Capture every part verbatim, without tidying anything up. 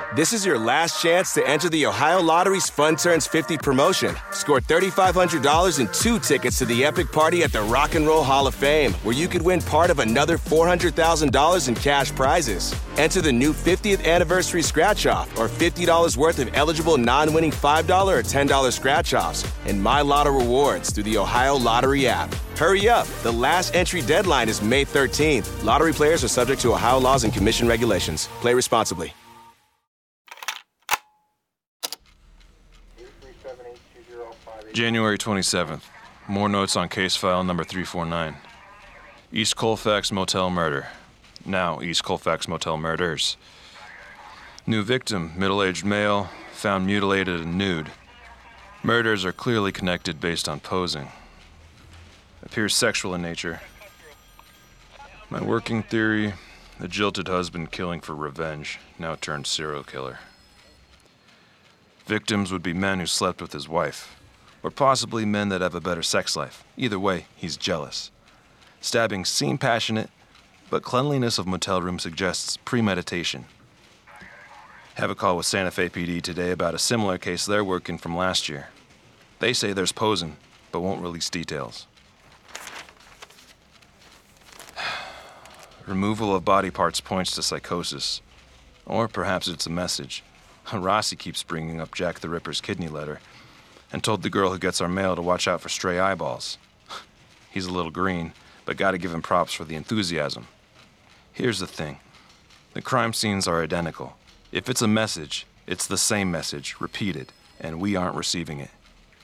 This is your last chance to enter the Ohio Lottery's Fun Turns fifty promotion. Score three thousand five hundred dollars and two tickets to the epic party at the Rock and Roll Hall of Fame, where you could win part of another four hundred thousand dollars in cash prizes. Enter the new fiftieth anniversary scratch-off or fifty dollars worth of eligible non-winning five dollars or ten dollars scratch-offs and My Lotto rewards through the Ohio Lottery app. Hurry up. The last entry deadline is May thirteenth. Lottery players are subject to Ohio laws and commission regulations. Play responsibly. January twenty-seventh. More notes on case file number three forty-nine. East Colfax Motel murder. Now East Colfax Motel murders. New victim, middle-aged male, found mutilated and nude. Murders are clearly connected based on posing. Appears sexual in nature. My working theory, a jilted husband killing for revenge, now turned serial killer. Victims would be men who slept with his wife. Or possibly men that have a better sex life. Either way, he's jealous. Stabbings seem passionate, but cleanliness of motel room suggests premeditation. Have a call with Santa Fe P D today about a similar case they're working from last year. They say there's posing, but won't release details. Removal of body parts points to psychosis. Or perhaps it's a message. Rossi keeps bringing up Jack the Ripper's kidney letter, and told the girl who gets our mail to watch out for stray eyeballs. He's a little green, but gotta give him props for the enthusiasm. Here's the thing. The crime scenes are identical. If it's a message, it's the same message, repeated, and we aren't receiving it.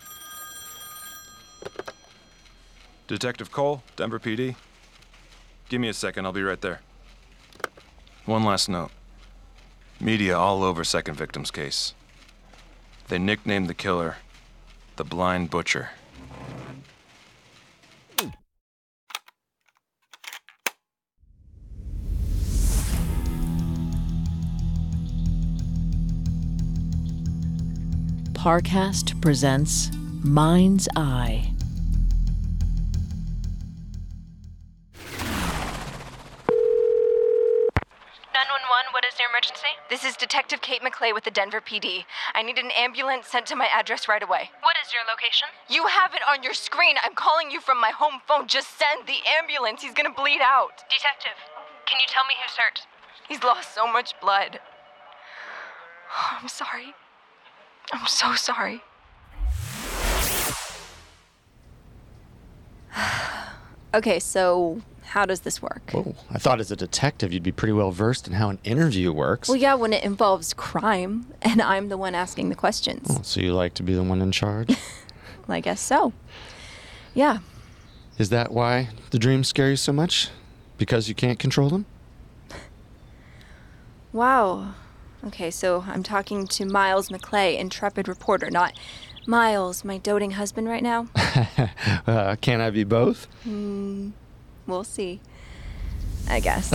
Detective Cole, Denver P D. Give me a second, I'll be right there. One last note. Media all over second victim's case. They nicknamed the killer the Blind Butcher. Parcast presents Mind's Eye. nine one one, what is your emergency? This is Detective Kate McClay with the Denver P D. I need an ambulance sent to my address right away. What is your location? You have it on your screen. I'm calling you from my home phone. Just send the ambulance. He's gonna bleed out. Detective, can you tell me who's hurt? He's lost so much blood. I'm sorry. I'm so sorry. Okay, so how does this work? Whoa, I thought as a detective you'd be pretty well versed in how an interview works. Well, yeah, when it involves crime, and I'm the one asking the questions. Oh, so you like to be the one in charge? I guess so. Yeah. Is that why the dreams scare you so much? Because you can't control them? Wow. Okay, so I'm talking to Miles McClay, intrepid reporter, not Miles, my doting husband right now. uh, can I be both? Hmm, we'll see. I guess.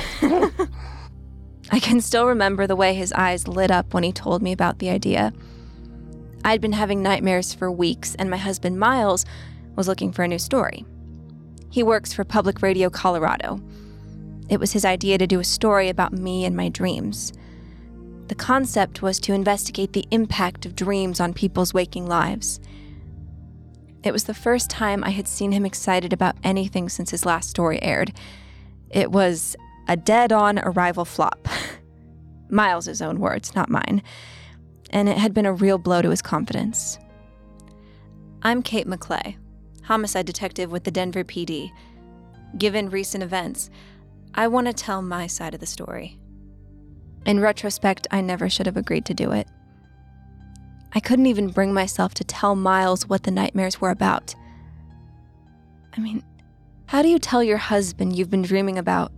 I can still remember the way his eyes lit up when he told me about the idea. I'd been having nightmares for weeks, and my husband Miles was looking for a new story. He works for Public Radio Colorado. It was his idea to do a story about me and my dreams. The concept was to investigate the impact of dreams on people's waking lives. It was the first time I had seen him excited about anything since his last story aired. It was a dead-on arrival flop. Miles' own words, not mine. And it had been a real blow to his confidence. I'm Kate McClay, homicide detective with the Denver P D. Given recent events, I want to tell my side of the story. In retrospect, I never should have agreed to do it. I couldn't even bring myself to tell Miles what the nightmares were about. I mean, how do you tell your husband you've been dreaming about?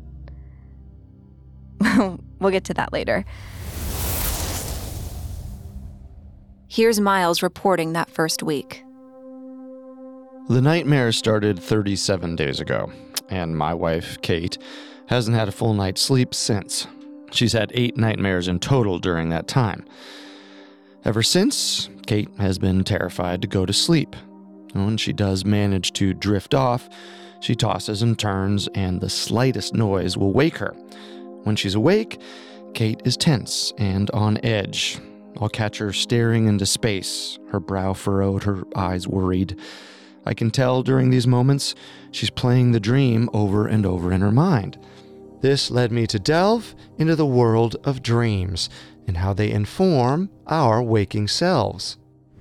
We'll get to that later. Here's Miles reporting that first week. The nightmare started thirty-seven days ago, and my wife, Kate, hasn't had a full night's sleep since. She's had eight nightmares in total during that time. Ever since, Kate has been terrified to go to sleep. When she does manage to drift off, she tosses and turns, and the slightest noise will wake her. When she's awake, Kate is tense and on edge. I'll catch her staring into space, her brow furrowed, her eyes worried. I can tell during these moments she's playing the dream over and over in her mind. This led me to delve into the world of dreams and how they inform our waking selves.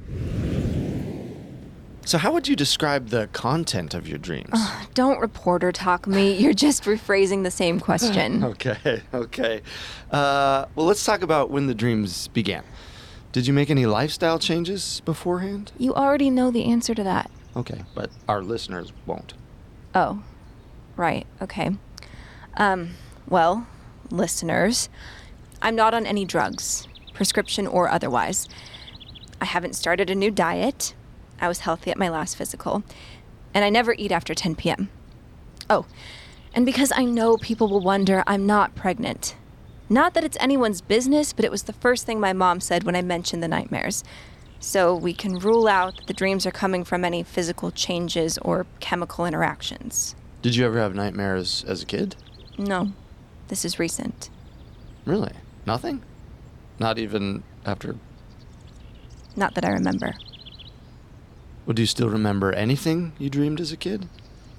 So how would you describe the content of your dreams? Uh, don't reporter talk me. You're just rephrasing the same question. Okay, okay. Uh, well, let's talk about when the dreams began. Did you make any lifestyle changes beforehand? You already know the answer to that. Okay, but our listeners won't. Oh, right, okay. Um, well, listeners, I'm not on any drugs, prescription or otherwise. I haven't started a new diet. I was healthy at my last physical. And I never eat after ten p.m. Oh, and because I know people will wonder, I'm not pregnant. Not that it's anyone's business, but it was the first thing my mom said when I mentioned the nightmares. So we can rule out that the dreams are coming from any physical changes or chemical interactions. Did you ever have nightmares as a kid? No, this is recent. Really? Nothing? Not even after... Not that I remember. Well, do you still remember anything you dreamed as a kid?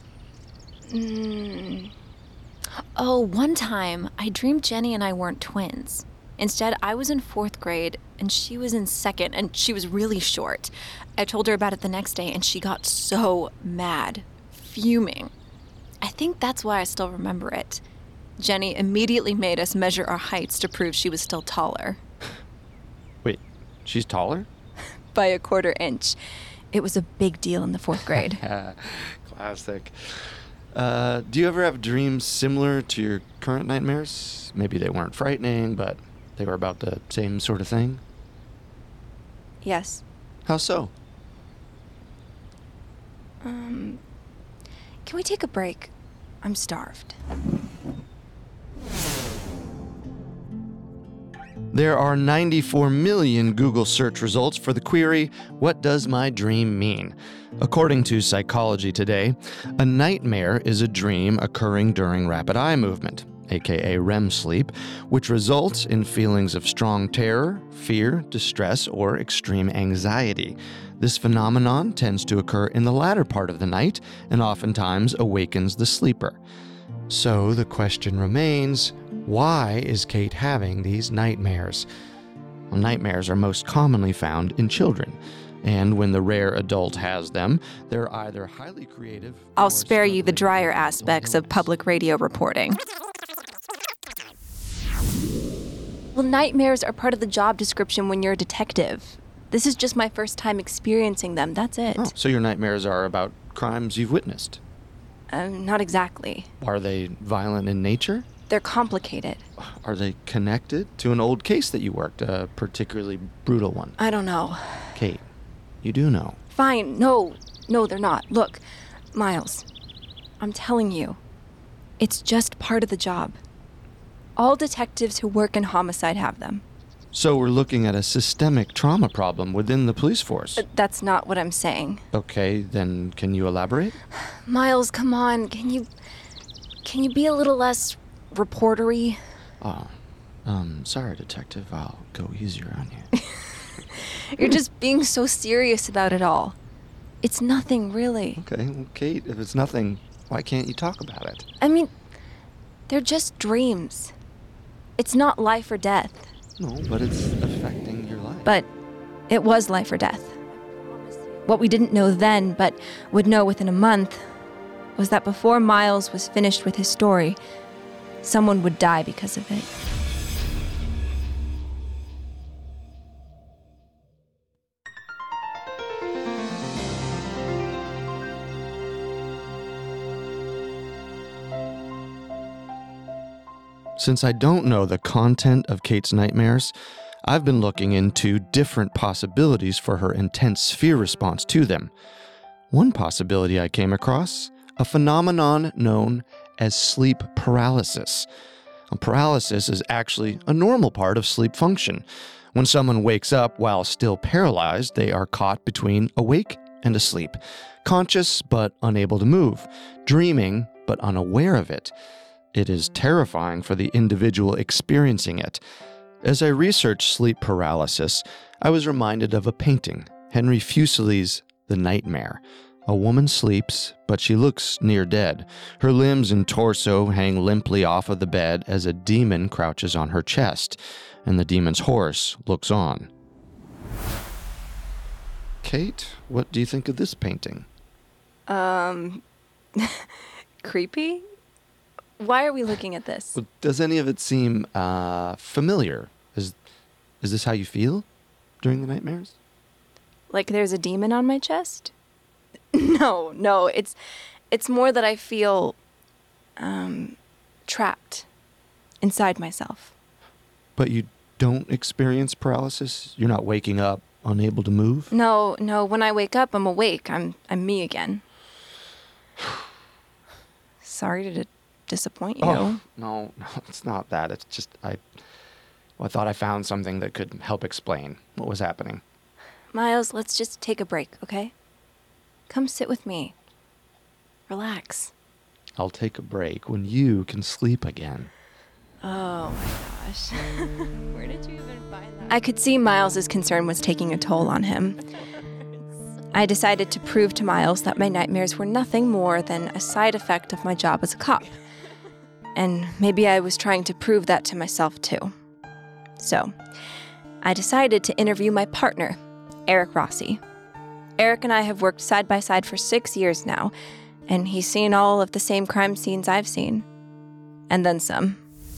Mm. Oh, one time I dreamed Jenny and I weren't twins. Instead, I was in fourth grade and she was in second, and she was really short. I told her about it the next day and she got so mad, fuming. I think that's why I still remember it. Jenny immediately made us measure our heights to prove she was still taller. Wait, she's taller? By a quarter inch. It was a big deal in the fourth grade. Classic. Uh, do you ever have dreams similar to your current nightmares? Maybe they weren't frightening, but they were about the same sort of thing? Yes. How so? Um, can we take a break? I'm starved. There are ninety-four million Google search results for the query, "What does my dream mean?" According to Psychology Today, a nightmare is a dream occurring during rapid eye movement, aka R E M sleep, which results in feelings of strong terror, fear, distress, or extreme anxiety. This phenomenon tends to occur in the latter part of the night and oftentimes awakens the sleeper. So the question remains, why is Kate having these nightmares? Well, nightmares are most commonly found in children, and when the rare adult has them, they're either highly creative... I'll spare you the drier aspects of public radio reporting. Well, nightmares are part of the job description when you're a detective. This is just my first time experiencing them, that's it. Oh, so your nightmares are about crimes you've witnessed? Um, not exactly. Are they violent in nature? They're complicated. Are they connected to an old case that you worked, a particularly brutal one? I don't know. Kate, you do know. Fine, no, no, they're not. Look, Miles, I'm telling you, it's just part of the job. All detectives who work in homicide have them. So we're looking at a systemic trauma problem within the police force. But that's not what I'm saying. Okay, then can you elaborate? Miles, come on, can you, can you be a little less reportery? Oh, um, sorry, detective, I'll go easier on you. You're just being so serious about it all. It's nothing, really. Okay, well, Kate, if it's nothing, why can't you talk about it? I mean, they're just dreams. It's not life or death. No, but it's affecting your life. But it was life or death. What we didn't know then, but would know within a month, was that before Miles was finished with his story, someone would die because of it. Since I don't know the content of Kate's nightmares, I've been looking into different possibilities for her intense fear response to them. One possibility I came across, a phenomenon known as sleep paralysis. Paralysis is actually a normal part of sleep function. When someone wakes up while still paralyzed, they are caught between awake and asleep, conscious but unable to move, dreaming but unaware of it. it is terrifying for the individual experiencing it. As I researched sleep paralysis, I was reminded of a painting, Henry Fuseli's The Nightmare. A woman sleeps, but she looks near dead. Her limbs and torso hang limply off of the bed as a demon crouches on her chest, and the demon's horse looks on. Kate, what do you think of this painting? Um, creepy? Why are we looking at this? Well, does any of it seem uh, familiar? Is, is this how you feel during the nightmares? Like there's a demon on my chest? No, no, it's it's more that I feel um, trapped inside myself. But you don't experience paralysis? You're not waking up unable to move? No, no, when I wake up, I'm awake. I'm I'm me again. Sorry to d- disappoint you. Oh, no, no, it's not that. It's just I well, I thought I found something that could help explain what was happening. Miles, let's just take a break, okay? Come sit with me. Relax. I'll take a break when you can sleep again. Oh my gosh. Where did you even find that? I could see Miles's concern was taking a toll on him. I decided to prove to Miles that my nightmares were nothing more than a side effect of my job as a cop. And maybe I was trying to prove that to myself too. So, I decided to interview my partner, Eric Rossi. Eric and I have worked side by side for six years now, and he's seen all of the same crime scenes I've seen. And then some.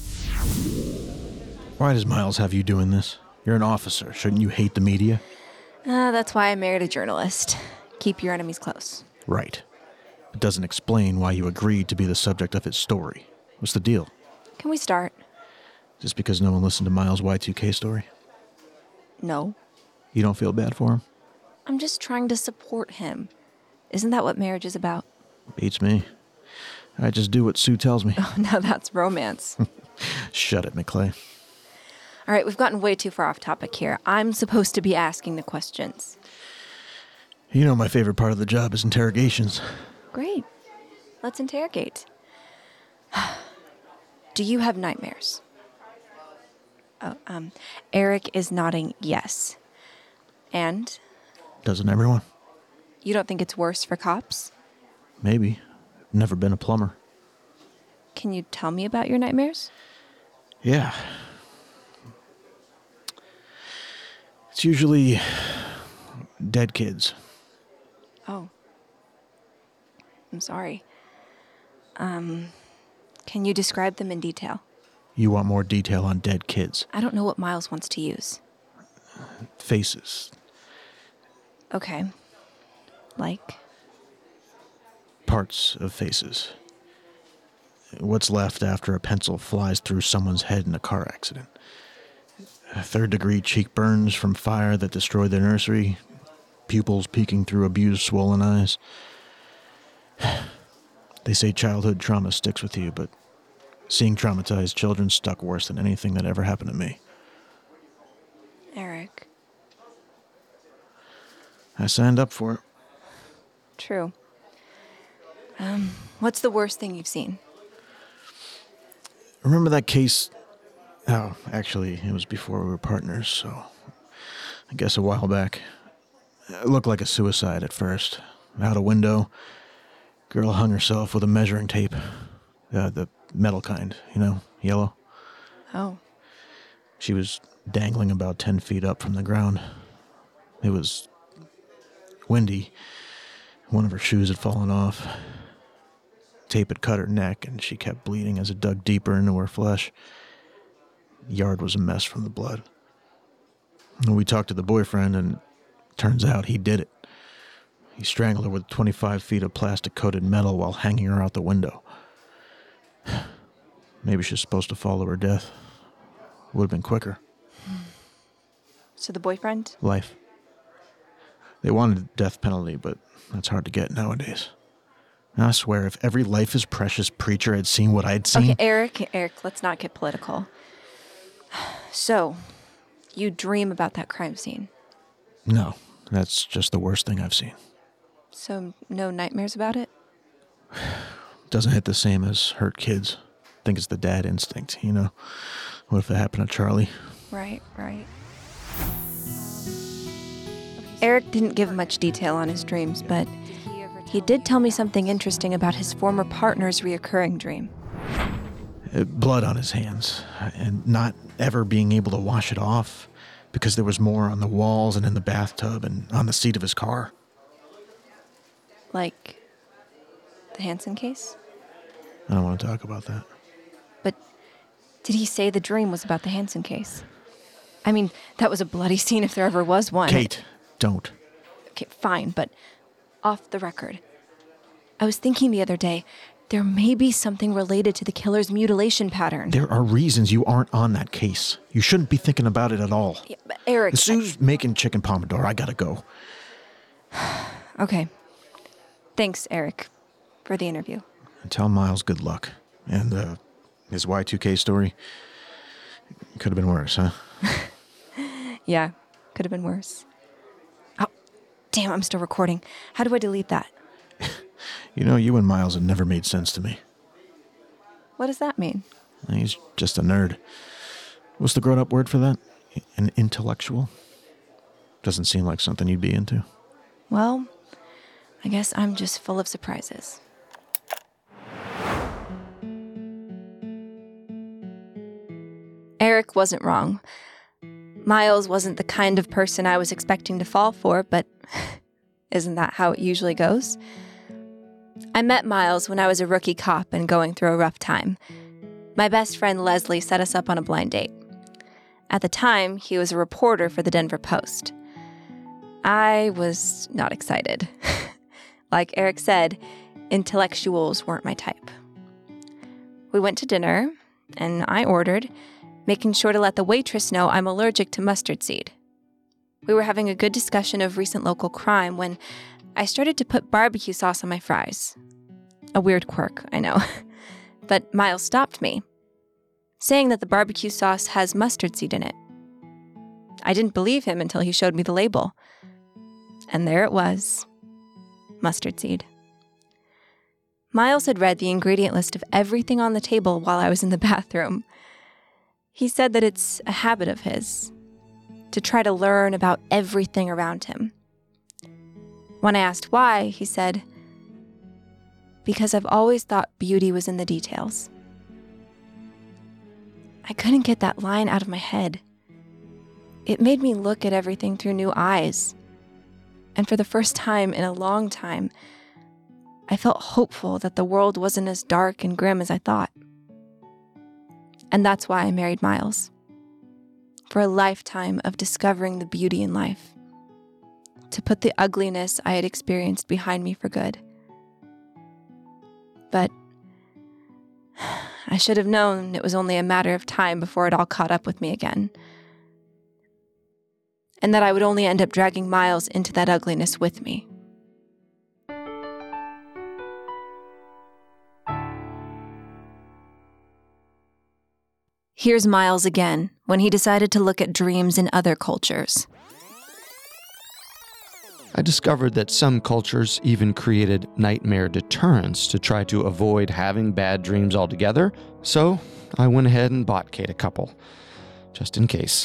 Why does Miles have you doing this? You're an officer. Shouldn't you hate the media? Uh, that's why I married a journalist. Keep your enemies close. Right. It doesn't explain why you agreed to be the subject of his story. What's the deal? Can we start? Just because no one listened to Miles' Y two K story? No. You don't feel bad for him? I'm just trying to support him. Isn't that what marriage is about? Beats me. I just do what Sue tells me. Oh, now that's romance. Shut it, McClay. All right, we've gotten way too far off topic here. I'm supposed to be asking the questions. You know my favorite part of the job is interrogations. Great. Let's interrogate. Do you have nightmares? Oh, um, Eric is nodding yes. And? Doesn't everyone? You don't think it's worse for cops? Maybe. I've never been a plumber. Can you tell me about your nightmares? Yeah. It's usually dead kids. Oh. I'm sorry. Um, can you describe them in detail? You want more detail on dead kids? I don't know what Miles wants to use. Faces. Okay. Like? Parts of faces. What's left after a pencil flies through someone's head in a car accident. Third-degree cheek burns from fire that destroyed their nursery. Pupils peeking through abused, swollen eyes. They say childhood trauma sticks with you, but seeing traumatized children stuck worse than anything that ever happened to me. Eric. I signed up for it. True. Um, what's the worst thing you've seen? Remember that case? Oh, actually, it was before we were partners, so I guess a while back. It looked like a suicide at first. Out a window, girl hung herself with a measuring tape. Uh, the metal kind, you know, yellow. Oh. She was dangling about ten feet up from the ground. It was windy. One of her shoes had fallen off. Tape had cut her neck, and she kept bleeding as it dug deeper into her flesh. The yard was a mess from the blood. And we talked to the boyfriend, and turns out he did it. He strangled her with twenty-five feet of plastic-coated metal while hanging her out the window. Maybe she's supposed to follow her death. Would have been quicker. So the boyfriend? Life. They wanted a death penalty, but that's hard to get nowadays. And I swear, if every life is precious preacher had seen what I'd seen... Okay, Eric, Eric, let's not get political. So, you dream about that crime scene? No, that's just the worst thing I've seen. So, no nightmares about it? Doesn't hit the same as hurt kids. think it's the dad instinct, you know? What if that happened to Charlie? Right, right. Eric didn't give much detail on his dreams, but he did tell me something interesting about his former partner's reoccurring dream. Uh, Blood on his hands, and not ever being able to wash it off because there was more on the walls and in the bathtub and on the seat of his car. Like the Hansen case? I don't want to talk about that. But did he say the dream was about the Hansen case? I mean, that was a bloody scene if there ever was one. Kate, don't. Okay, fine, but off the record. I was thinking the other day, there may be something related to the killer's mutilation pattern. There are reasons you aren't on that case. You shouldn't be thinking about it at all. Yeah, but Eric... Sue's I... making chicken pomodoro. I gotta go. Okay. Thanks, Eric, for the interview. And tell Miles good luck. And, uh, his Y two K story could have been worse, huh? Yeah, could have been worse. Oh, damn, I'm still recording. How do I delete that? You know, you and Miles have never made sense to me. What does that mean? He's just a nerd. What's the grown-up word for that? An intellectual? Doesn't seem like something you'd be into. Well, I guess I'm just full of surprises. Eric wasn't wrong. Miles wasn't the kind of person I was expecting to fall for, but isn't that how it usually goes? I met Miles when I was a rookie cop and going through a rough time. My best friend Leslie set us up on a blind date. At the time, he was a reporter for the Denver Post. I was not excited. Like Eric said, intellectuals weren't my type. We went to dinner, and I ordered, making sure to let the waitress know I'm allergic to mustard seed. We were having a good discussion of recent local crime when I started to put barbecue sauce on my fries. A weird quirk, I know. But Miles stopped me, saying that the barbecue sauce has mustard seed in it. I didn't believe him until he showed me the label. And there it was. Mustard seed. Miles had read the ingredient list of everything on the table while I was in the bathroom. He said that it's a habit of his, to try to learn about everything around him. When I asked why, he said, "Because I've always thought beauty was in the details." I couldn't get that line out of my head. It made me look at everything through new eyes. And for the first time in a long time, I felt hopeful that the world wasn't as dark and grim as I thought. And that's why I married Miles. For a lifetime of discovering the beauty in life. To put the ugliness I had experienced behind me for good. But I should have known it was only a matter of time before it all caught up with me again. And that I would only end up dragging Miles into that ugliness with me. Here's Miles again, when he decided to look at dreams in other cultures. I discovered that some cultures even created nightmare deterrents to try to avoid having bad dreams altogether, so I went ahead and bought Kate a couple, just in case.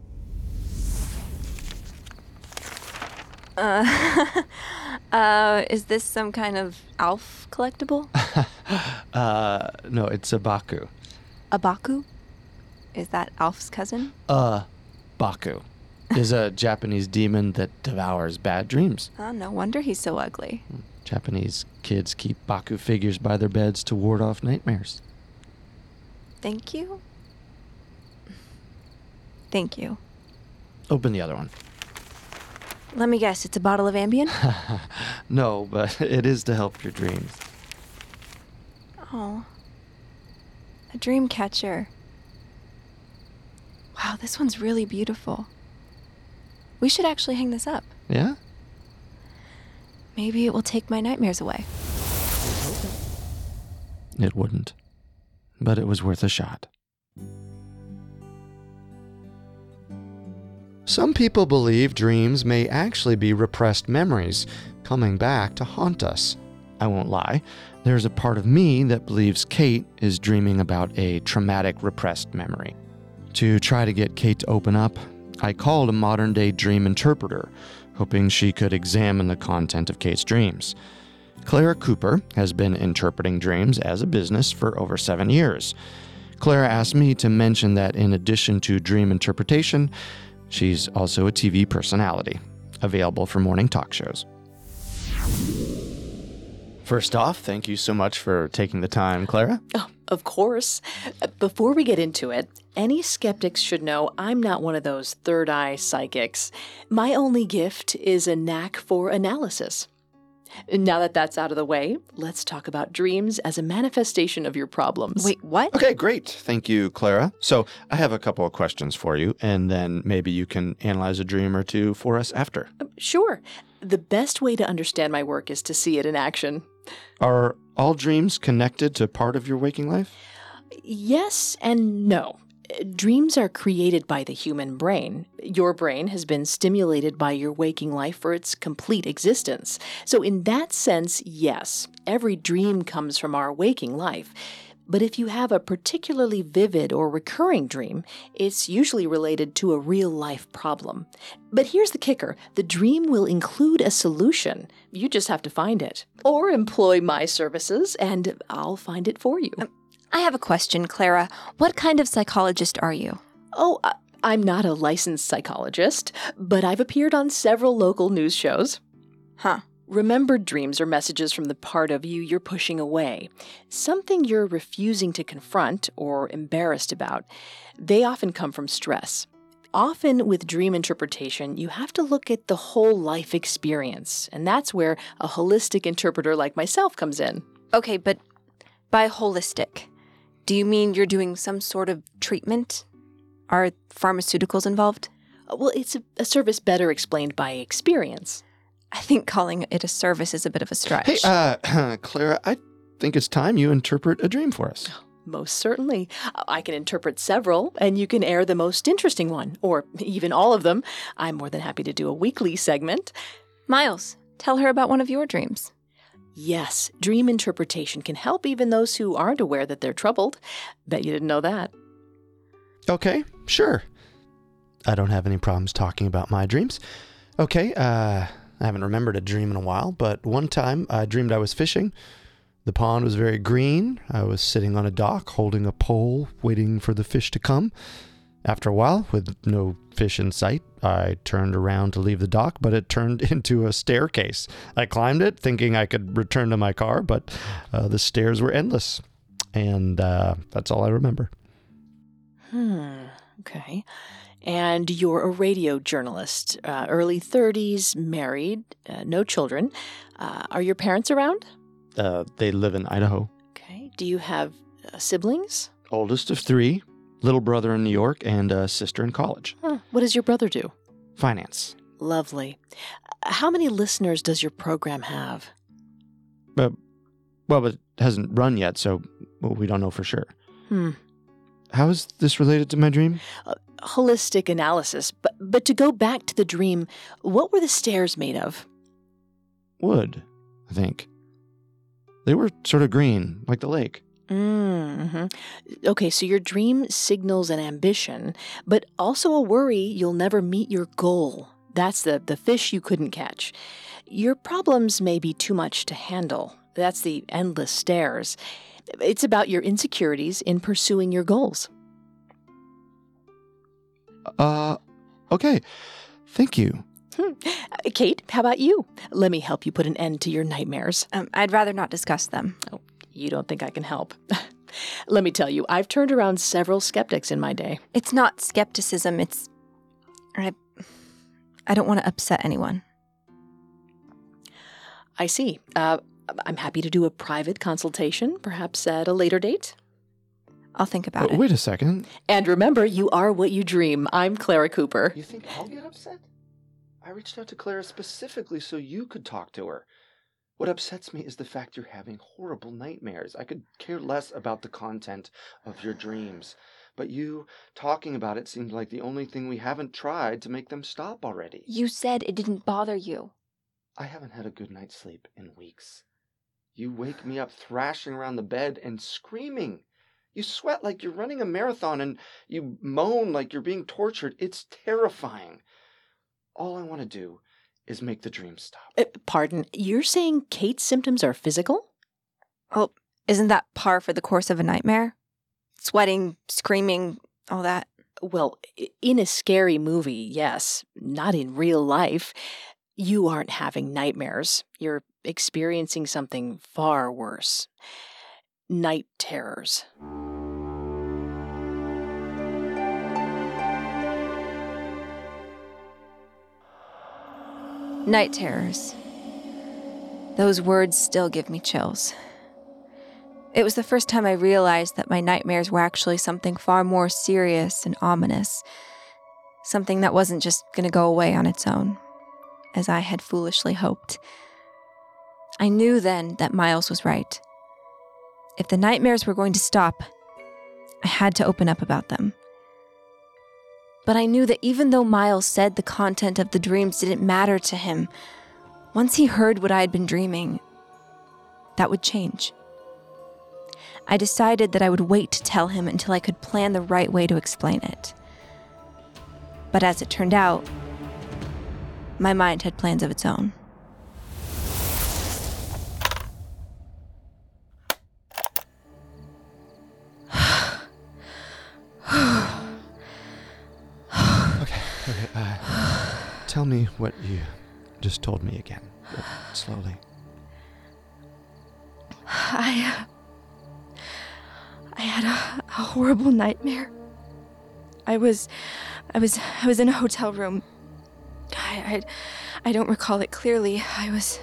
Uh, uh, is this some kind of Alf collectible? uh, no, it's a Baku. A Baku? Is that Alf's cousin? Uh, Baku is a Japanese demon that devours bad dreams. Oh, no wonder he's so ugly. Japanese kids keep Baku figures by their beds to ward off nightmares. Thank you? Thank you. Open the other one. Let me guess, it's a bottle of Ambien? No, but it is to help your dreams. Oh. A dream catcher. Wow, this one's really beautiful. We should actually hang this up. Yeah? Maybe it will take my nightmares away. It wouldn't. But it was worth a shot. Some people believe dreams may actually be repressed memories coming back to haunt us. I won't lie. There's a part of me that believes Kate is dreaming about a traumatic, repressed memory. To try to get Kate to open up, I called a modern-day dream interpreter, hoping she could examine the content of Kate's dreams. Clara Cooper has been interpreting dreams as a business for over seven years. Clara asked me to mention that in addition to dream interpretation, she's also a T V personality, available for morning talk shows. First off, thank you so much for taking the time, Clara. Oh, of course. Before we get into it, any skeptics should know I'm not one of those third eye psychics. My only gift is a knack for analysis. Now that that's out of the way, let's talk about dreams as a manifestation of your problems. Wait, what? Okay, great. Thank you, Clara. So I have a couple of questions for you, and then maybe you can analyze a dream or two for us after. Sure. The best way to understand my work is to see it in action. Are all dreams connected to part of your waking life? Yes and no. Dreams are created by the human brain. Your brain has been stimulated by your waking life for its complete existence. So in that sense, yes, every dream comes from our waking life. But if you have a particularly vivid or recurring dream, it's usually related to a real-life problem. But here's the kicker. The dream will include a solution. You just have to find it. Or employ my services, and I'll find it for you. Um, I have a question, Clara. What kind of psychologist are you? Oh, I- I'm not a licensed psychologist, but I've appeared on several local news shows. Huh. Remembered dreams are messages from the part of you you're pushing away, something you're refusing to confront or embarrassed about. They often come from stress. Often with dream interpretation, you have to look at the whole life experience, and that's where a holistic interpreter like myself comes in. Okay, but by holistic, do you mean you're doing some sort of treatment? Are pharmaceuticals involved? Well, it's a, a service better explained by experience. I think calling it a service is a bit of a stretch. Hey, uh, Clara, I think it's time you interpret a dream for us. Most certainly. I can interpret several, and you can air the most interesting one, or even all of them. I'm more than happy to do a weekly segment. Miles, tell her about one of your dreams. Yes, dream interpretation can help even those who aren't aware that they're troubled. Bet you didn't know that. Okay, sure. I don't have any problems talking about my dreams. Okay, uh... I haven't remembered a dream in a while, but one time I dreamed I was fishing. The pond was very green. I was sitting on a dock holding a pole, waiting for the fish to come. After a while, with no fish in sight, I turned around to leave the dock, but it turned into a staircase. I climbed it, thinking I could return to my car, but uh, the stairs were endless. And uh, that's all I remember. Hmm, okay. And you're a radio journalist, uh, early thirties, married, uh, no children. Uh, are your parents around? Uh, they live in Idaho. Okay. Do you have uh, siblings? Oldest of three, little brother in New York, and a sister in college. Huh. What does your brother do? Finance. Lovely. How many listeners does your program have? Uh, well, it hasn't run yet, so well, we don't know for sure. Hmm. How is this related to my dream? Uh, holistic analysis. But but to go back to the dream, what were the stairs made of? Wood, I think. They were sort of green, like the lake. Mm-hmm. Okay, so your dream signals an ambition, but also a worry you'll never meet your goal. That's the, the fish you couldn't catch. Your problems may be too much to handle. That's the endless stairs. It's about your insecurities in pursuing your goals. Uh, okay. Thank you. Hmm. Uh, Kate, how about you? Let me help you put an end to your nightmares. Um, I'd rather not discuss them. Oh, you don't think I can help? Let me tell you, I've turned around several skeptics in my day. It's not skepticism, it's... I, I don't want to upset anyone. I see. Uh, I'm happy to do a private consultation, perhaps at a later date. I'll think about Uh, it. wait a second. And remember, you are what you dream. I'm Clara Cooper. You think I'll get upset? I reached out to Clara specifically so you could talk to her. What upsets me is the fact you're having horrible nightmares. I could care less about the content of your dreams. But you talking about it seemed like the only thing we haven't tried to make them stop already. You said it didn't bother you. I haven't had a good night's sleep in weeks. You wake me up thrashing around the bed and screaming. You sweat like you're running a marathon and you moan like you're being tortured. It's terrifying. All I want to do is make the dream stop. Uh, pardon, you're saying Kate's symptoms are physical? Well, isn't that par for the course of a nightmare? Sweating, screaming, all that. Well, in a scary movie, yes. Not in real life. You aren't having nightmares. You're experiencing something far worse. Night terrors. Night terrors. Those words still give me chills. It was the first time I realized that my nightmares were actually something far more serious and ominous. Something that wasn't just going to go away on its own, as I had foolishly hoped. I knew then that Miles was right. If the nightmares were going to stop, I had to open up about them. But I knew that even though Miles said the content of the dreams didn't matter to him, once he heard what I had been dreaming, that would change. I decided that I would wait to tell him until I could plan the right way to explain it. But as it turned out, my mind had plans of its own. okay, okay, uh, tell me what you just told me again, but slowly. I, uh, I had a, a horrible nightmare. I was, I was, I was in a hotel room. I, I, I don't recall it clearly. I was,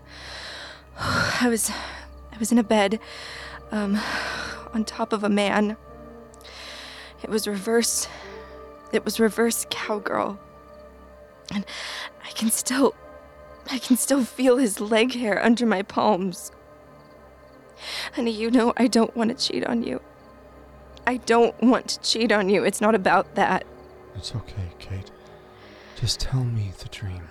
I was, I was in a bed, um, on top of a man. It was reverse, it was reverse cowgirl. And I can still, I can still feel his leg hair under my palms. Honey, you know I don't want to cheat on you. I don't want to cheat on you. It's not about that. It's okay, Kate. Just tell me the dream.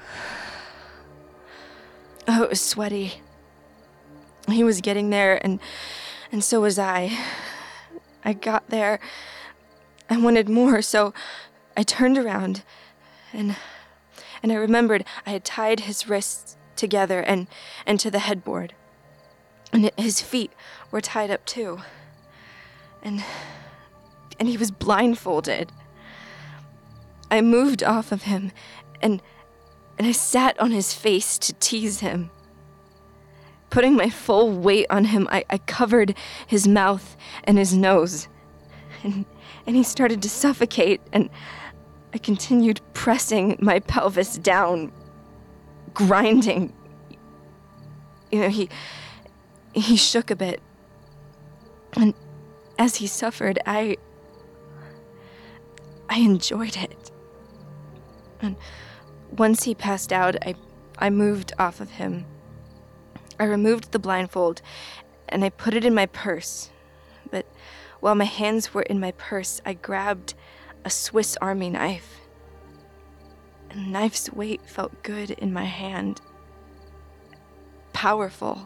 Oh, it was sweaty. He was getting there, and and so was I. I got there. I wanted more, so I turned around, and and I remembered I had tied his wrists together and, and to the headboard. And his feet were tied up too. And and he was blindfolded. I moved off of him and and I sat on his face to tease him. Putting my full weight on him, I, I covered his mouth and his nose. And and he started to suffocate, and I continued pressing my pelvis down, grinding. You know, he He shook a bit, and as he suffered, I I enjoyed it. And once he passed out, I, I moved off of him. I removed the blindfold, and I put it in my purse. But while my hands were in my purse, I grabbed a Swiss Army knife. And the knife's weight felt good in my hand. Powerful.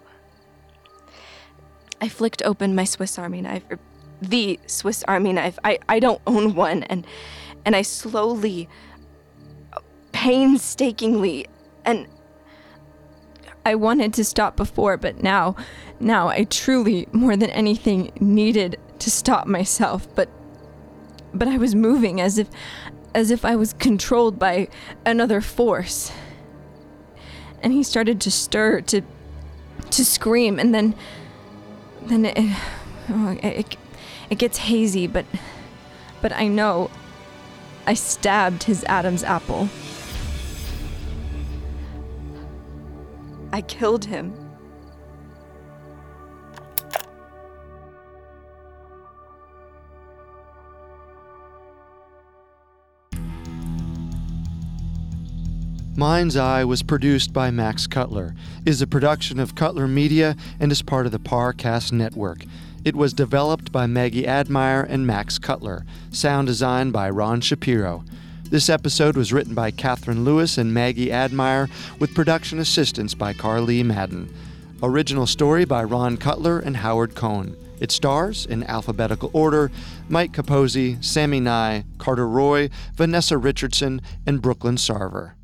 I flicked open my Swiss Army knife, or the Swiss Army knife. I, I don't own one, and and I slowly, painstakingly, and I wanted to stop before, but now, now I truly, more than anything, needed to stop myself. But, but I was moving as if, as if I was controlled by another force. And he started to stir, to, to scream, and then. Then it, oh, it, it gets hazy, but, but I know I stabbed his Adam's apple. I killed him. Mind's Eye was produced by Max Cutler, is a production of Cutler Media, and is part of the Parcast Network. It was developed by Maggie Admire and Max Cutler. Sound design by Ron Shapiro. This episode was written by Catherine Lewis and Maggie Admire, with production assistance by Carly Madden. Original story by Ron Cutler and Howard Cohn. It stars, in alphabetical order, Mike Capozzi, Sammy Nye, Carter Roy, Vanessa Richardson, and Brooklyn Sarver.